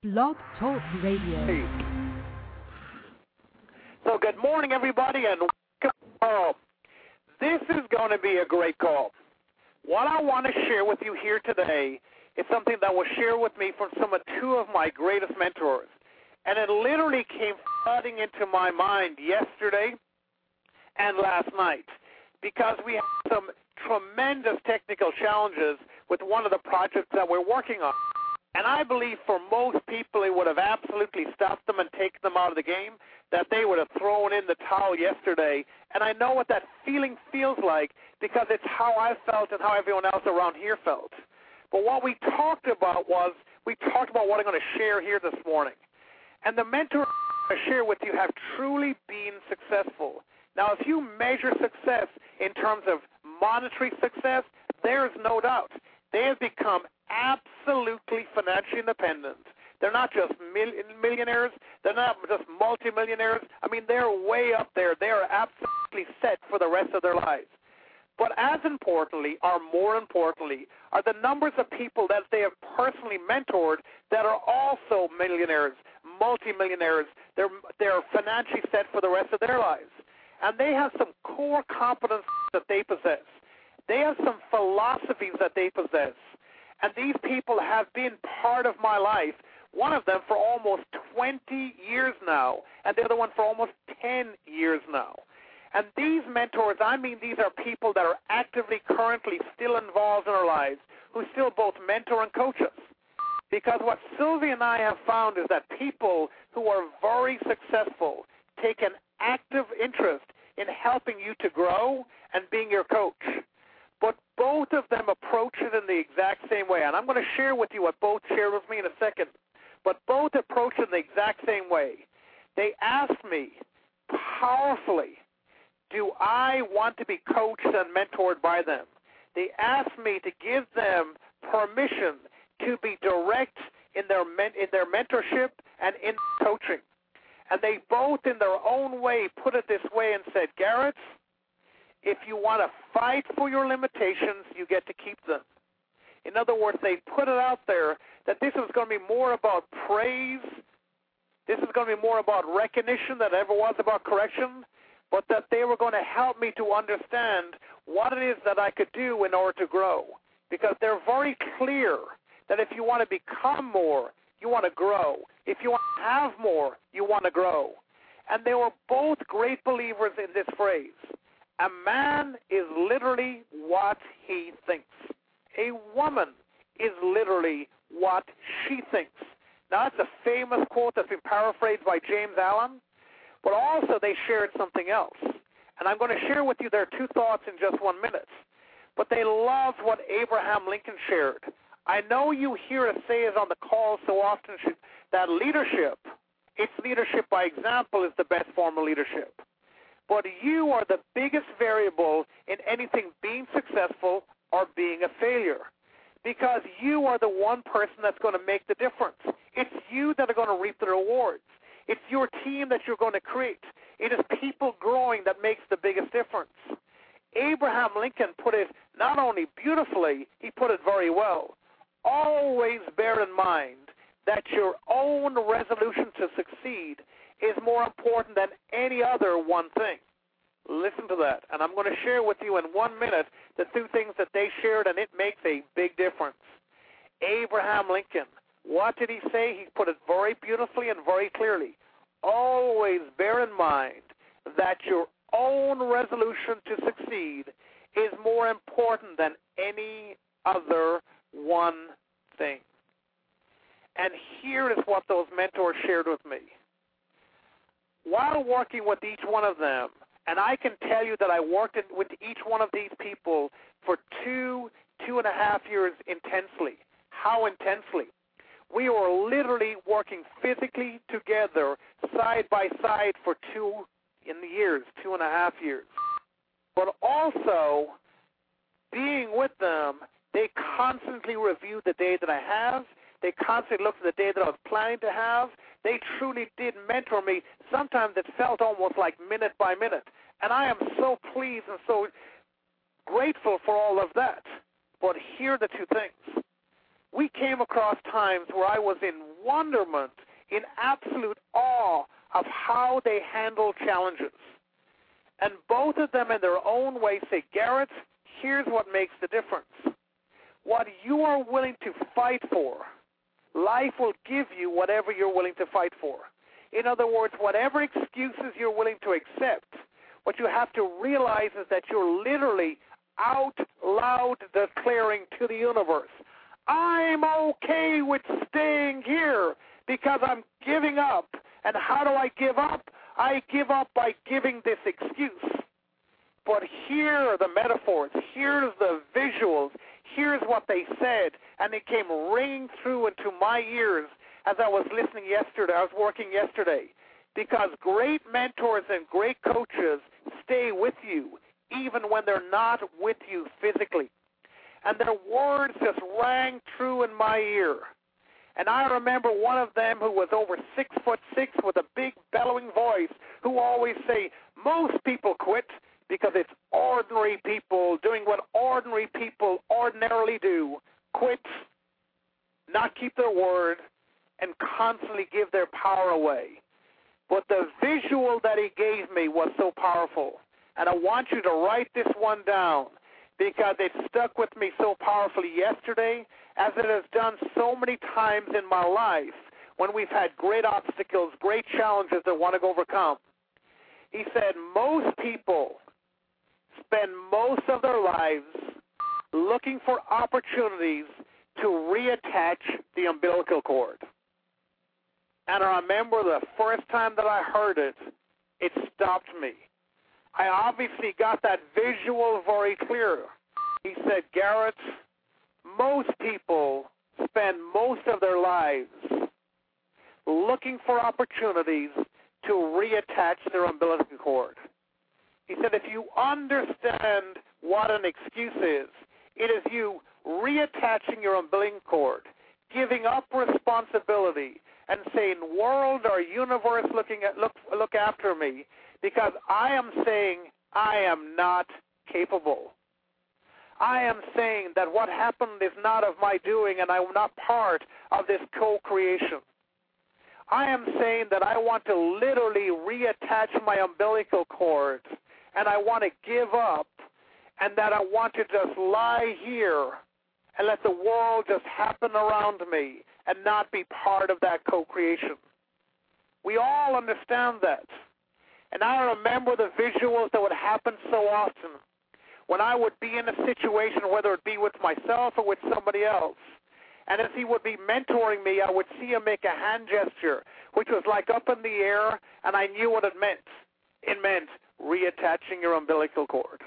Blog Talk Radio. So good morning, everybody, and welcome home. This is going to be a great call. What I want to share with you here today is something that was shared with me from two of my greatest mentors. And it literally came flooding into my mind yesterday and last night because we have some tremendous technical challenges with one of the projects that we're working on. And I believe for most people it would have absolutely stopped them and taken them out of the game, that they would have thrown in the towel yesterday. And I know what that feeling feels like because it's how I felt and how everyone else around here felt. But what we talked about what I'm going to share here this morning. And the mentors I share with you have truly been successful. Now, if you measure success in terms of monetary success, there's no doubt. They have become absolutely financially independent. They're not just millionaires. They're not just multimillionaires. I mean, they're way up there. They are absolutely set for the rest of their lives. But as importantly, or more importantly, are the numbers of people that they have personally mentored that are also millionaires, multimillionaires. They're financially set for the rest of their lives. And they have some core competencies that they possess. They have some philosophies that they possess. And these people have been part of my life, one of them for almost 20 years now, and the other one for almost 10 years now. And these mentors, these are people that are actively, currently still involved in our lives, who still both mentor and coach us. Because what Sylvia and I have found is that people who are very successful take an active interest in helping you to grow and being your coach. But both of them approach it in the exact same way. And I'm going to share with you what both shared with me in a second. But both approach it in the exact same way. They asked me powerfully, do I want to be coached and mentored by them? They asked me to give them permission to be direct in their mentorship and in coaching. And they both, in their own way, put it this way and said, Garrett, if you want to fight for your limitations, you get to keep them. In other words, they put it out there that this is going to be more about praise. This is going to be more about recognition than it ever was about correction, but that they were going to help me to understand what it is that I could do in order to grow. Because they're very clear that if you want to become more, you want to grow. If you want to have more, you want to grow. And they were both great believers in this phrase. A man is literally what he thinks. A woman is literally what she thinks. Now, that's a famous quote that's been paraphrased by James Allen, but also they shared something else. And I'm going to share with you their two thoughts in just 1 minute. But they loved what Abraham Lincoln shared. I know you hear us say it on the call so often that leadership, it's leadership by example, is the best form of leadership. But you are the biggest variable in anything being successful or being a failure, because you are the one person that's going to make the difference. It's you that are going to reap the rewards. It's your team that you're going to create. It is people growing that makes the biggest difference. Abraham Lincoln put it not only beautifully, he put it very well. Always bear in mind that your own resolution to succeed is more important than any other one thing. Listen to that. And I'm going to share with you in 1 minute the two things that they shared, and it makes a big difference. Abraham Lincoln, what did he say? He put it very beautifully and very clearly. Always bear in mind that your own resolution to succeed is more important than any other one thing. And here is what those mentors shared with me. While working with each one of them, and I can tell you that I worked with each one of these people for 2.5 years intensely. How intensely? We were literally working physically together, side by side for 2.5 years. But also, being with them, they constantly review the day that I have. They constantly looked at the day that I was planning to have. They truly did mentor me. Sometimes it felt almost like minute by minute. And I am so pleased and so grateful for all of that. But here are the two things. we came across times where I was in wonderment, in absolute awe of how they handle challenges. And both of them in their own way say, Garrett, here's what makes the difference. What you are willing to fight for, life will give you whatever you're willing to fight for. In other words, whatever excuses you're willing to accept, what you have to realize is that you're literally out loud declaring to the universe, I'm okay with staying here because I'm giving up. And how do I give up? I give up by giving this excuse. But here are the metaphors. Here's the visuals. Here's what they said. And it came ringing through into my ears as I was listening yesterday. I was working yesterday. Because great mentors and great coaches stay with you even when they're not with you physically. And their words just rang true in my ear. And I remember one of them who was over 6'6" with a big bellowing voice who always say, most people quit because it's ordinary people doing what ordinary people ordinarily do, quit, not keep their word, and constantly give their power away. But the visual that he gave me was so powerful. And I want you to write this one down because it stuck with me so powerfully yesterday, as it has done so many times in my life when we've had great obstacles, great challenges that want to overcome. He said, most people spend most of their lives looking for opportunities to reattach the umbilical cord. And I remember the first time that I heard it, it stopped me. I obviously got that visual very clear. He said, Garrett, most people spend most of their lives looking for opportunities to reattach their umbilical cord. He said, if you understand what an excuse is, it is you reattaching your umbilical cord, giving up responsibility, and saying, world or universe, look after me, because I am saying I am not capable. I am saying that what happened is not of my doing, and I am not part of this co-creation. I am saying that I want to literally reattach my umbilical cord, and I want to give up, and that I want to just lie here and let the world just happen around me and not be part of that co-creation. We all understand that. And I remember the visuals that would happen so often when I would be in a situation, whether it be with myself or with somebody else. And as he would be mentoring me, I would see him make a hand gesture, which was like up in the air, and I knew what it meant. It meant reattaching your umbilical cord.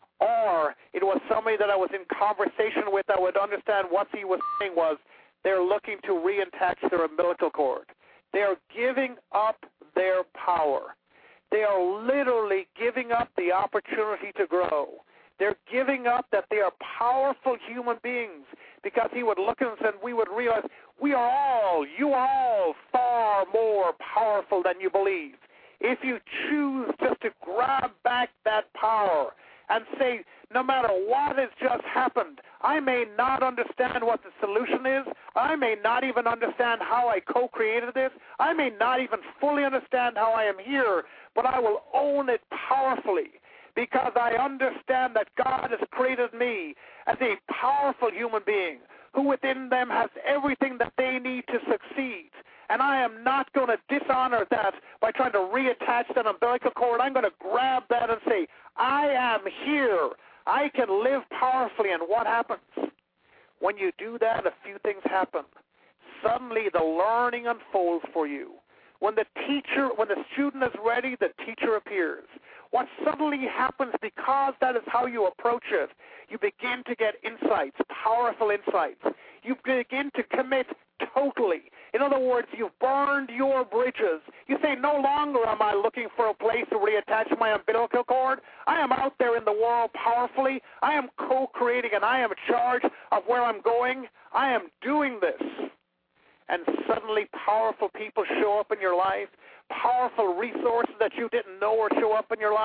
Or it was somebody that I was in conversation with, I would understand what he was saying was, they're looking to reattach their umbilical cord. They are giving up their power. They are literally giving up the opportunity to grow. They're giving up that they are powerful human beings, because he would look at us and we would realize you are all far more powerful than you believe. If you choose just to grab back that power and say, no matter what has just happened, I may not understand what the solution is. I may not even understand how I co-created this. I may not even fully understand how I am here, but I will own it powerfully because I understand that God has created me as a powerful human being who within them has everything that they need to succeed. And I am not going to dishonor that by trying to reattach that umbilical cord. I'm going to grab that and say, I am here. I can live powerfully. And what happens? When you do that, a few things happen. Suddenly the learning unfolds for you. When the student is ready, the teacher appears. What suddenly happens, because that is how you approach it, you begin to get insights, powerful insights. You begin to commit totally. In other words, you've burned your bridges. You say, no longer am I looking for a place to reattach my umbilical cord. I am out there in the world powerfully. I am co-creating, and I am in charge of where I'm going. I am doing this. And suddenly powerful people show up in your life, powerful resources that you didn't know or show up in your life,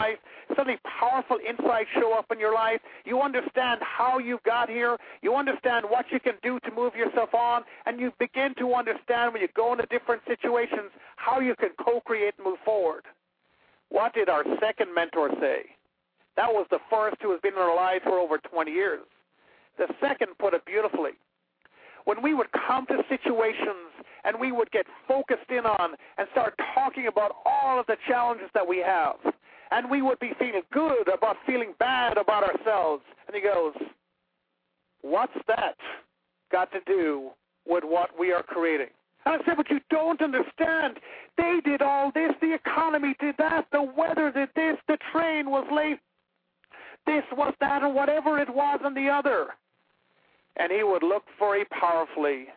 suddenly powerful insights show up in your life. You understand how you got here. You understand what you can do to move yourself on, and you begin to understand when you go into different situations how you can co-create and move forward. What did our second mentor say? That was the first who has been in our lives for over 20 years. The second put it beautifully. When we would come to situations and we would get focused in on and start talking about all of the challenges that we have, and we would be feeling good about feeling bad about ourselves, and he goes, what's that got to do with what we are creating? And I said, but you don't understand. They did all this. The economy did that. The weather did this. The train was late. This was that, or whatever it was, and the other. And he would look very powerfully.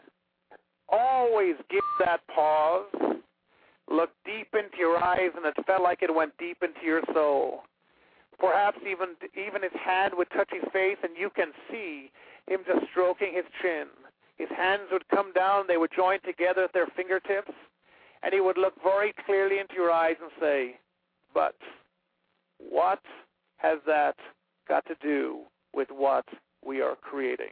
Always give that pause. Look deep into your eyes, and it felt like it went deep into your soul. Perhaps even his hand would touch his face, and you can see him just stroking his chin. His hands would come down, they would join together at their fingertips, and he would look very clearly into your eyes and say, but what has that got to do with what we are creating?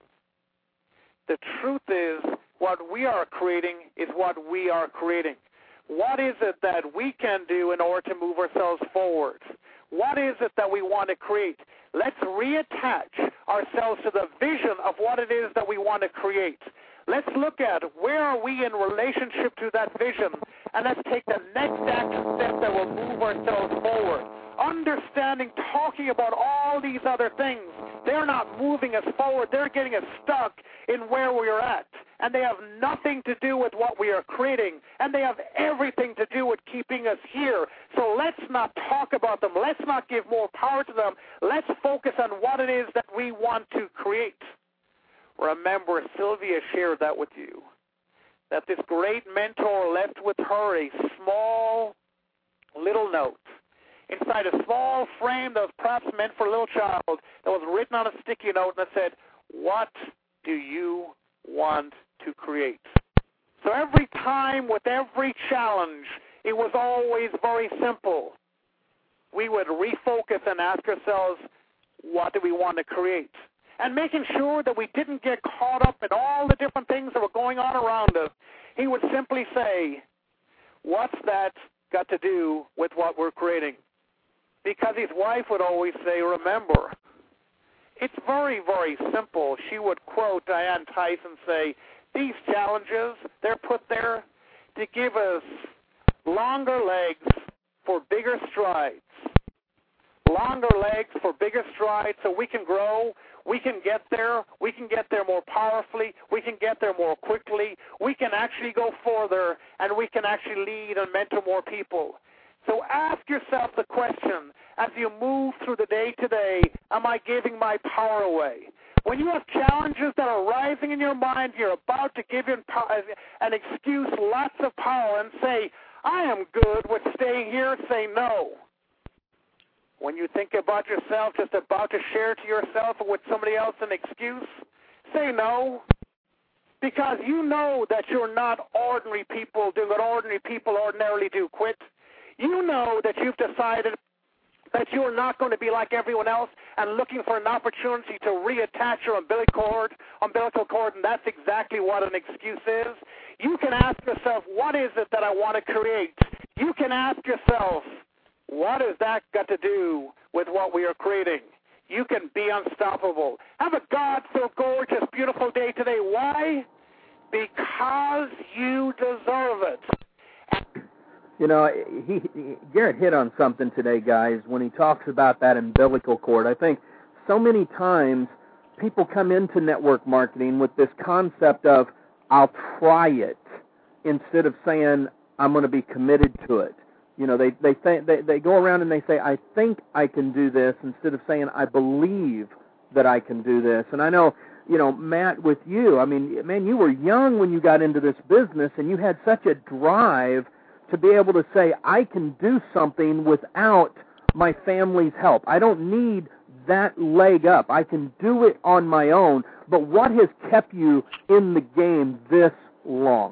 The truth is, what we are creating is what we are creating. What is it that we can do in order to move ourselves forward? What is it that we want to create? Let's reattach ourselves to the vision of what it is that we want to create. Let's look at where are we in relationship to that vision, and let's take the next action step that will move ourselves forward. Understanding, talking about all these other things, they're not moving us forward. They're getting us stuck in where we are at, and they have nothing to do with what we are creating, and they have everything to do with keeping us here. So let's not talk about them. Let's not give more power to them. Let's focus on what it is that we want to create. Remember, Sylvia shared that with you, that this great mentor left with her a small little note inside a small frame that was perhaps meant for a little child, that was written on a sticky note and that said, what do you want to create? So every time with every challenge, it was always very simple. We would refocus and ask ourselves, what do we want to create? And making sure that we didn't get caught up in all the different things that were going on around us, he would simply say, what's that got to do with what we're creating? Because his wife would always say, remember, it's very, very simple. She would quote Diane Tyson say, these challenges, they're put there to give us longer legs for bigger strides. Longer legs for bigger strides so we can grow. We can get there. We can get there more powerfully. We can get there more quickly. We can actually go further, and we can actually lead and mentor more people. So ask yourself the question, as you move through the day today, am I giving my power away? When you have challenges that are rising in your mind, you're about to give an excuse, lots of power, and say, I am good with staying here, say no. When you think about yourself, just about to share to yourself or with somebody else an excuse, say no. Because you know that you're not ordinary people doing what ordinary people ordinarily do, quit. You know that you've decided that you're not going to be like everyone else and looking for an opportunity to reattach your umbilical cord, and that's exactly what an excuse is. You can ask yourself, what is it that I want to create? You can ask yourself, what has that got to do with what we are creating? You can be unstoppable. Have a God-filled, gorgeous, beautiful day today. Why? Because you deserve it. You know, Garrett hit on something today, guys, when he talks about that umbilical cord. I think so many times people come into network marketing with this concept of, I'll try it, instead of saying, I'm going to be committed to it. You know, they go around and they say, I think I can do this, instead of saying, I believe that I can do this. And I know, you know, Matt, with you, I mean, man, you were young when you got into this business, and you had such a drive to be able to say, I can do something without my family's help. I don't need that leg up. I can do it on my own. But what has kept you in the game this long?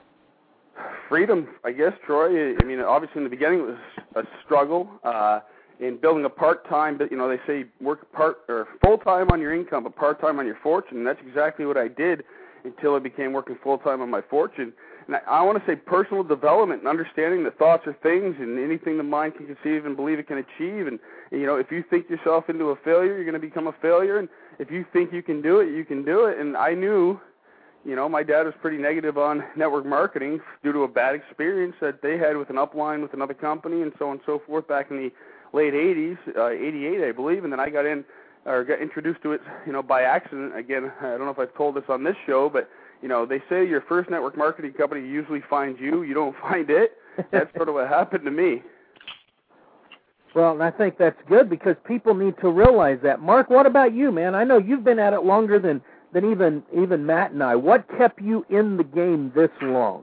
Freedom, I guess, Troy. I mean, obviously in the beginning it was a struggle. in building a part-time, but they say work full-time on your income, but part-time on your fortune. And that's exactly what I did until I began working full-time on my fortune. And I want to say personal development and understanding that thoughts are things and anything the mind can conceive and believe it can achieve. And if you think yourself into a failure, you're going to become a failure. And if you think you can do it, you can do it. And I knew, my dad was pretty negative on network marketing due to a bad experience that they had with an upline with another company and so on and so forth back in the late 80s, 88, I believe. And then I got introduced to it, by accident. Again, I don't know if I've told this on this show, but they say your first network marketing company usually finds you. You don't find it. That's sort of what happened to me. Well, and I think that's good because people need to realize that. Mark, what about you, man? I know you've been at it longer than even Matt and I. What kept you in the game this long?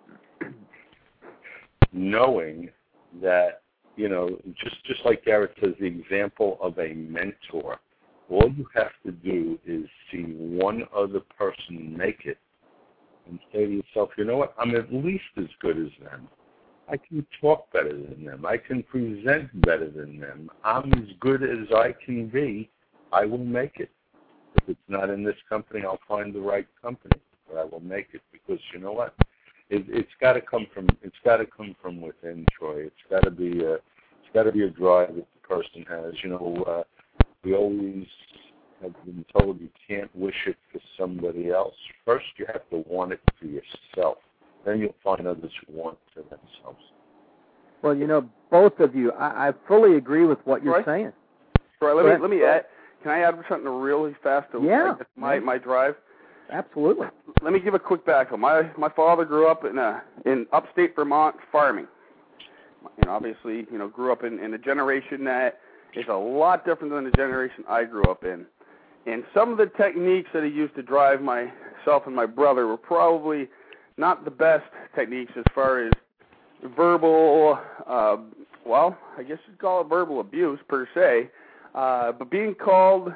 Knowing that, just like Garrett says, the example of a mentor. All you have to do is see one other person make it and say to yourself, you know what, I'm at least as good as them. I can talk better than them. I can present better than them. I'm as good as I can be. I will make it. If it's not in this company, I'll find the right company, but I will make it because you know what? It's got to come from within, Troy. It's got to be a drive that the person has. We always have been told you can't wish it for somebody else. First, you have to want it for yourself. Then you'll find others who want it for themselves. Well, both of you, I fully agree with what you're saying. Troy, let me add. Can I add something really fast to my drive? Absolutely. Let me give a quick background. My father grew up in upstate Vermont farming. Obviously, grew up in a generation that is a lot different than the generation I grew up in. And some of the techniques that he used to drive myself and my brother were probably not the best techniques as far as verbal, I guess you'd call it verbal abuse per se, but being called,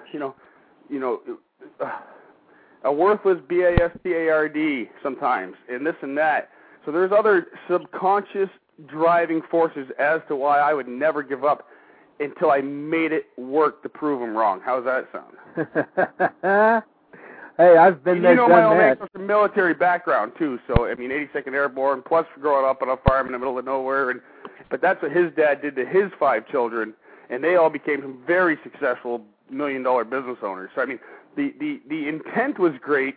a worthless bastard sometimes, and this and that. So there's other subconscious driving forces as to why I would never give up until I made it work to prove them wrong. How's that sound? Hey, I've been there, done that. My old man comes from military background, too, so, 82nd Airborne, plus growing up on a farm in the middle of nowhere. But that's what his dad did to his 5 children, and they all became some very successful million-dollar business owners. So, the intent was great,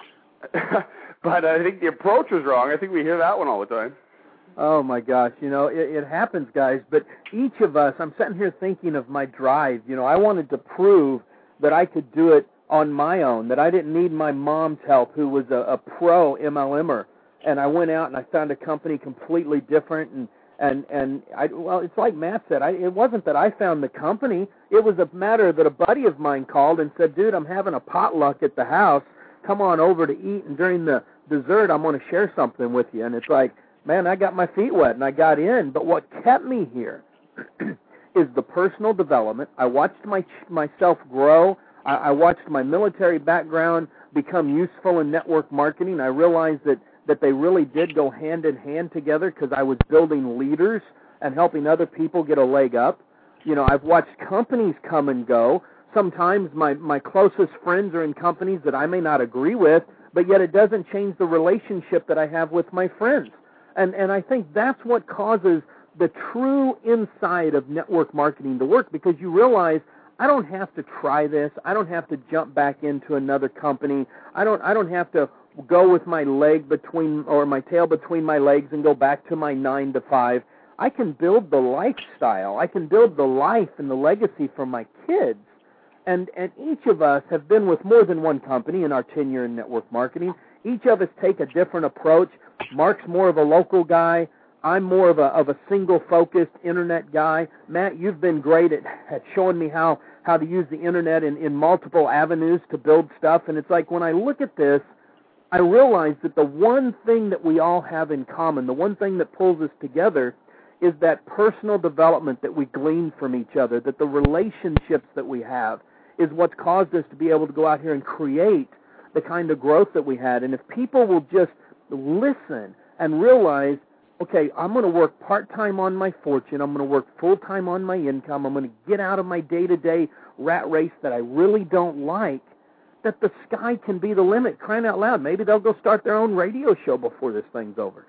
but I think the approach was wrong. I think we hear that one all the time. Oh, my gosh. It happens, guys. But each of us, I'm sitting here thinking of my drive. I wanted to prove that I could do it on my own, that I didn't need my mom's help, who was a pro MLMer. And I went out and I found a company completely different. And it's like Matt said, it wasn't that I found the company. It was a matter that a buddy of mine called and said, dude, I'm having a potluck at the house. Come on over to eat. And during the dessert, I'm going to share something with you. And it's like, man, I got my feet wet and I got in. But what kept me here is the personal development. I watched myself grow. I watched my military background become useful in network marketing. I realized that they really did go hand in hand together because I was building leaders and helping other people get a leg up. I've watched companies come and go. Sometimes my closest friends are in companies that I may not agree with, but yet it doesn't change the relationship that I have with my friends. And I think that's what causes the true inside of network marketing to work, because you realize I don't have to try this. I don't have to jump back into another company. I don't have to go with my my tail between my legs and go back to my 9 to 5. I can build the lifestyle. I can build the life and the legacy for my kids. And each of us have been with more than one company in our tenure in network marketing. Each of us take a different approach. Mark's more of a local guy. I'm more of a single-focused internet guy. Matt, you've been great at showing me how to use the internet in multiple avenues to build stuff. And it's like when I look at this, I realize that the one thing that we all have in common, the one thing that pulls us together, is that personal development that we glean from each other, that the relationships that we have is what's caused us to be able to go out here and create the kind of growth that we had. And if people will just listen and realize okay, I'm going to work part-time on my fortune. I'm going to work full-time on my income. I'm going to get out of my day-to-day rat race that I really don't like, that the sky can be the limit. Crying out loud, maybe they'll go start their own radio show before this thing's over.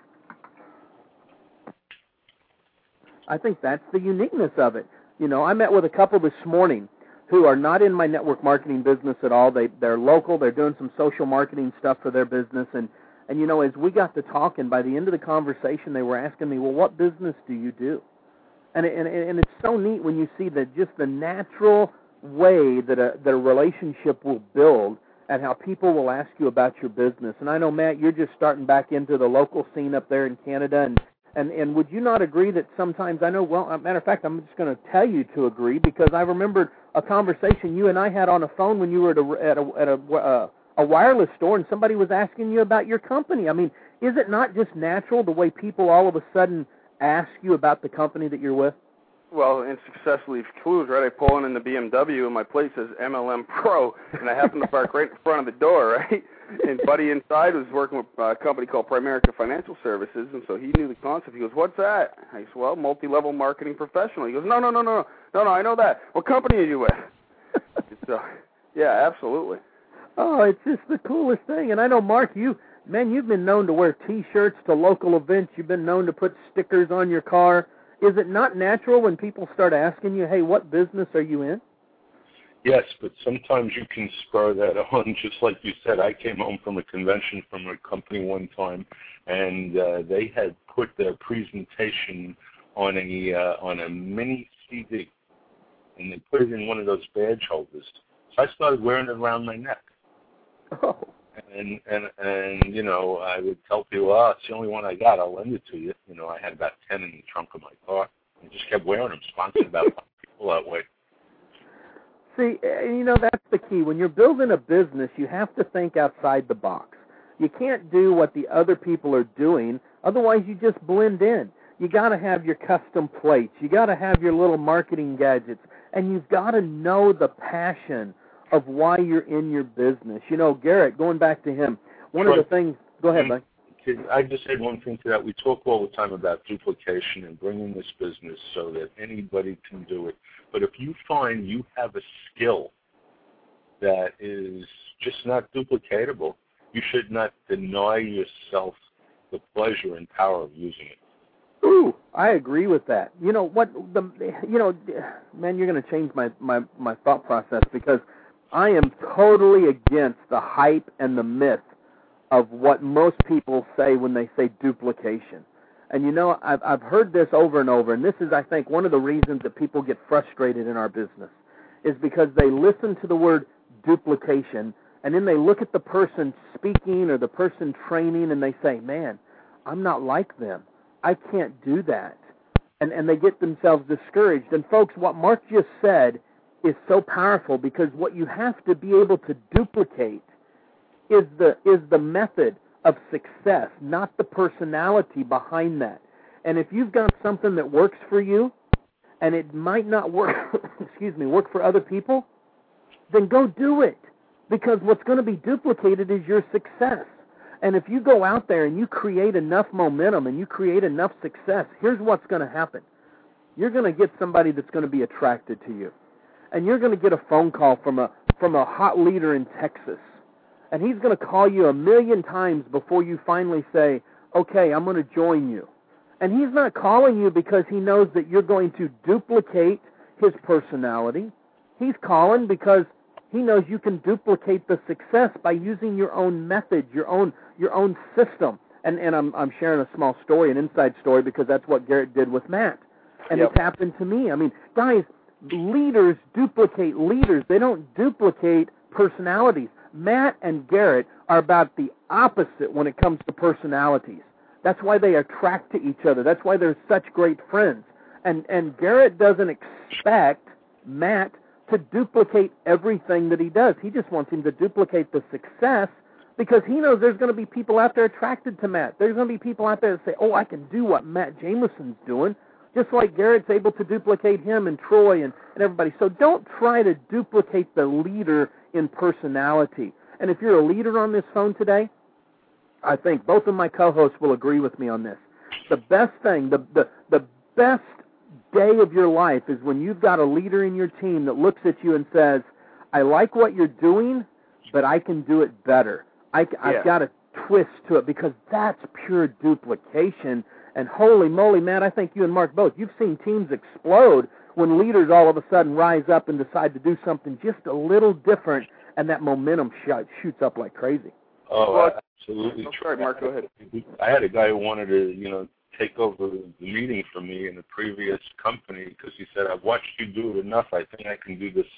I think that's the uniqueness of it. You know, I met with a couple this morning who are not in my network marketing business at all. They're local. They're doing some social marketing stuff for their business. And you know, as we got to talking, by the end of the conversation, they were asking me, well, what business do you do? And it's so neat when you see that just the natural way that a relationship will build and how people will ask you about your business. And I know, Matt, you're just starting back into the local scene up there in Canada, and would you not agree that sometimes, I know, well, as a matter of fact, I'm just going to tell you to agree, because I remembered a conversation you and I had on a phone when you were at a wireless store, and somebody was asking you about your company. I mean, is it not just natural the way people all of a sudden ask you about the company that you're with? Well, in Success Leaves Clues, right, I pull in the BMW, and my plate says MLM Pro, and I happen to park right in front of the door, right? And Buddy inside was working with a company called Primerica Financial Services, and so he knew the concept. He goes, what's that? I said, well, multi-level marketing professional. He goes, no, I know that. What company are you with? So, yeah, absolutely. Oh, it's just the coolest thing. And I know, Mark, you've been known to wear T-shirts to local events. You've been known to put stickers on your car. Is it not natural when people start asking you, hey, what business are you in? Yes, but sometimes you can spur that on. Just like you said, I came home from a convention from a company one time, and they had put their presentation on a mini CD, and they put it in one of those badge holders. So I started wearing it around my neck. Oh. And you know, I would tell people, oh, it's the only one I got. I'll lend it to you. You know, I had about 10 in the trunk of my car. I just kept wearing them, sponsored about 5 people that way. See, you know, that's the key. When you're building a business, you have to think outside the box. You can't do what the other people are doing, otherwise you just blend in. You got to have your custom plates. You got to have your little marketing gadgets, and you've got to know the passion of why you're in your business. You know, Garrett, going back to him, one of the things, go ahead, Mike. I just add one thing to that. We talk all the time about duplication and bringing this business so that anybody can do it. But if you find you have a skill that is just not duplicatable, you should not deny yourself the pleasure and power of using it. Ooh, I agree with that. You know what? Man, you're going to change my thought process, because I am totally against the hype and the myth of what most people say when they say duplication. And you know, I've heard this over and over, and this is, I think, one of the reasons that people get frustrated in our business, is because they listen to the word duplication, and then they look at the person speaking or the person training, and they say, man, I'm not like them. I can't do that. And they get themselves discouraged. And folks, what Mark just said is so powerful, because what you have to be able to duplicate is the method of success, not the personality behind that. And if you've got something that works for you, and it might not work, work for other people, then go do it, because what's going to be duplicated is your success. And if you go out there and you create enough momentum and you create enough success, here's what's going to happen. You're going to get somebody that's going to be attracted to you. And you're going to get a phone call from a hot leader in Texas. And he's going to call you 1,000,000 times before you finally say, okay, I'm going to join you. And he's not calling you because he knows that you're going to duplicate his personality. He's calling because he knows you can duplicate the success by using your own method, your own system. And I'm sharing a small story, an inside story, because that's what Garrett did with Matt. And It's happened to me. I mean, guys, leaders duplicate leaders. They don't duplicate personalities. Matt and Garrett are about the opposite when it comes to personalities. That's why they attract to each other. That's why they're such great friends. And Garrett doesn't expect Matt to duplicate everything that he does. He just wants him to duplicate the success, because he knows there's going to be people out there attracted to Matt. There's going to be people out there that say, oh, I can do what Matt Jameson's doing, just like Garrett's able to duplicate him and Troy and everybody. So don't try to duplicate the leader in personality. And if you're a leader on this phone today, I think both of my co-hosts will agree with me on this. The best thing, the best day of your life is when you've got a leader in your team that looks at you and says, I like what you're doing, but I can do it better. I've got a twist to it, because that's pure duplication. And holy moly, Matt, I think you and Mark both, you've seen teams explode when leaders all of a sudden rise up and decide to do something just a little different, and that momentum shoots up like crazy. Oh, absolutely. Sorry, Mark, go ahead. I had a guy who wanted to, take over the meeting for me in the previous company, because he said, I've watched you do it enough. I think I can do this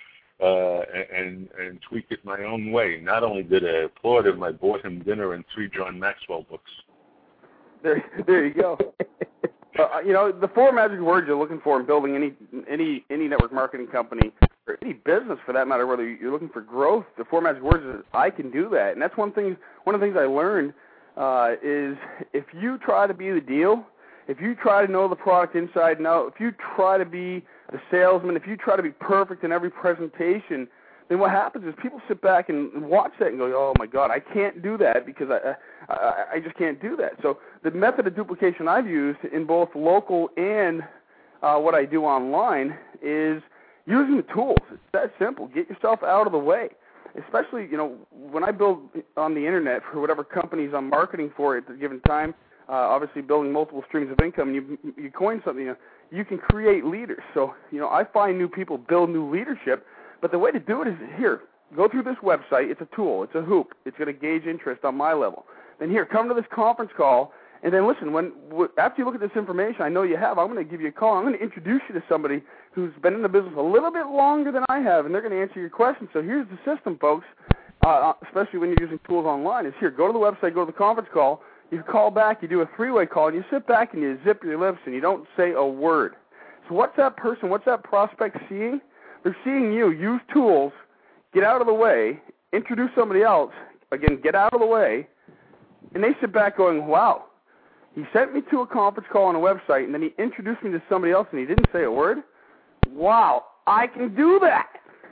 and tweak it my own way. Not only did I applaud him, I bought him dinner and 3 John Maxwell books. There you go. The 4 magic words you're looking for in building any network marketing company, or any business for that matter, whether you're looking for growth, the 4 magic words is I can do that. And that's one of the things I learned is if you try to be the deal, if you try to know the product inside and out, if you try to be the salesman, if you try to be perfect in every presentation, then what happens is people sit back and watch that and go, oh, my God, I can't do that because I just can't do that. So the method of duplication I've used in both local and what I do online is using the tools. It's that simple. Get yourself out of the way. Especially, when I build on the Internet for whatever companies I'm marketing for at a given time, obviously building multiple streams of income, and you coin something, you can create leaders. So, I find new people, build new leadership, but the way to do it is, here, go through this website. It's a tool. It's a hoop. It's going to gauge interest on my level. Then here, come to this conference call, and then listen, after you look at this information, I know you have, I'm going to give you a call. I'm going to introduce you to somebody who's been in the business a little bit longer than I have, and they're going to answer your questions. So here's the system, folks, especially when you're using tools online. Is here, go to the website, go to the conference call, you call back, you do a 3-way call, and you sit back and you zip your lips and you don't say a word. So what's that person, what's that prospect seeing? They're seeing you use tools, get out of the way, introduce somebody else, again, get out of the way, and they sit back going, wow, he sent me to a conference call on a website, and then he introduced me to somebody else, and he didn't say a word? Wow, I can do that.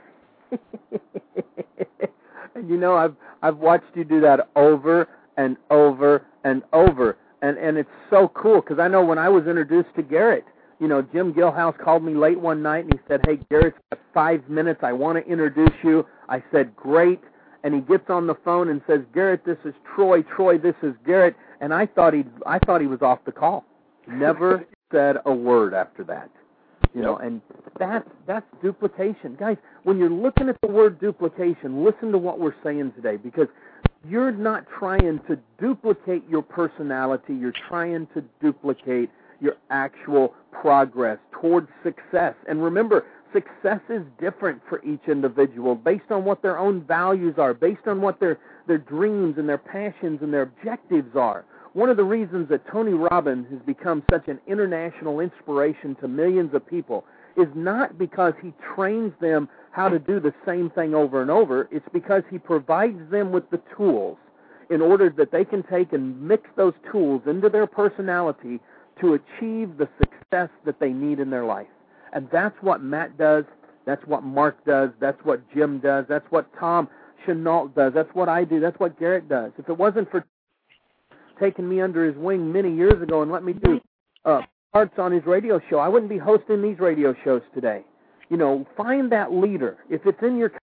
And I've watched you do that over and over and over, and it's so cool, because I know when I was introduced to Garrett, Jim Gilhouse called me late one night, and he said, hey, Garrett, 5 minutes, I want to introduce you. I said, great, and he gets on the phone and says, Garrett, this is Troy. Troy, this is Garrett, and I thought he was off the call. Never said a word after that. And that's duplication. Guys, when you're looking at the word duplication, listen to what we're saying today, because you're not trying to duplicate your personality. You're trying to duplicate your actual progress towards success. And remember, success is different for each individual based on what their own values are, based on what their dreams and their passions and their objectives are. One of the reasons that Tony Robbins has become such an international inspiration to millions of people is not because he trains them how to do the same thing over and over. It's because he provides them with the tools in order that they can take and mix those tools into their personality to achieve the success that they need in their life. And that's what Matt does. That's what Mark does. That's what Jim does. That's what Tom Chenault does. That's what I do. That's what Garrett does. If it wasn't for taking me under his wing many years ago and let me do parts on his radio show, I wouldn't be hosting these radio shows today. Find that leader. If it's in your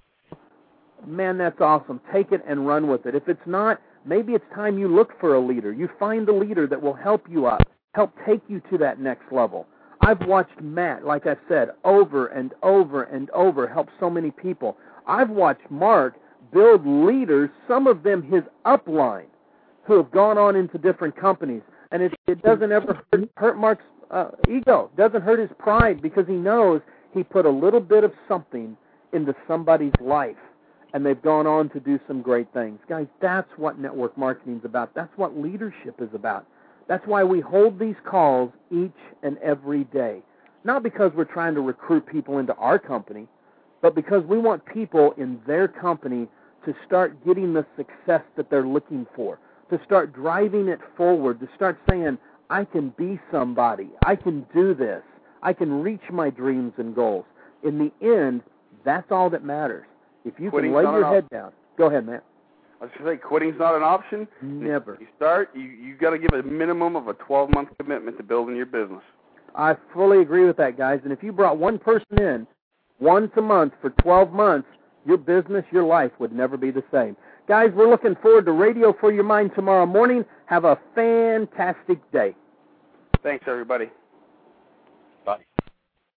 man, that's awesome. Take it and run with it. If it's not, maybe it's time you look for a leader. You find a leader that will help you up, help take you to that next level. I've watched Matt, like I said, over and over and over, help so many people. I've watched Mark build leaders, some of them his upline, who have gone on into different companies. And it doesn't ever hurt Mark's ego. It doesn't hurt his pride, because he knows he put a little bit of something into somebody's life, and they've gone on to do some great things. Guys, that's what network marketing is about. That's what leadership is about. That's why we hold these calls each and every day. Not because we're trying to recruit people into our company, but because we want people in their company to start getting the success that they're looking for, to start driving it forward, to start saying, I can be somebody, I can do this, I can reach my dreams and goals. In the end, that's all that matters. If you can lay your head down. Go ahead, Matt. I was going to say, quitting's not an option. Never. You start, you got to give a minimum of a 12-month commitment to building your business. I fully agree with that, guys. And if you brought one person in once a month for 12 months, your business, your life would never be the same. Guys, we're looking forward to Radio for Your Mind tomorrow morning. Have a fantastic day. Thanks, everybody.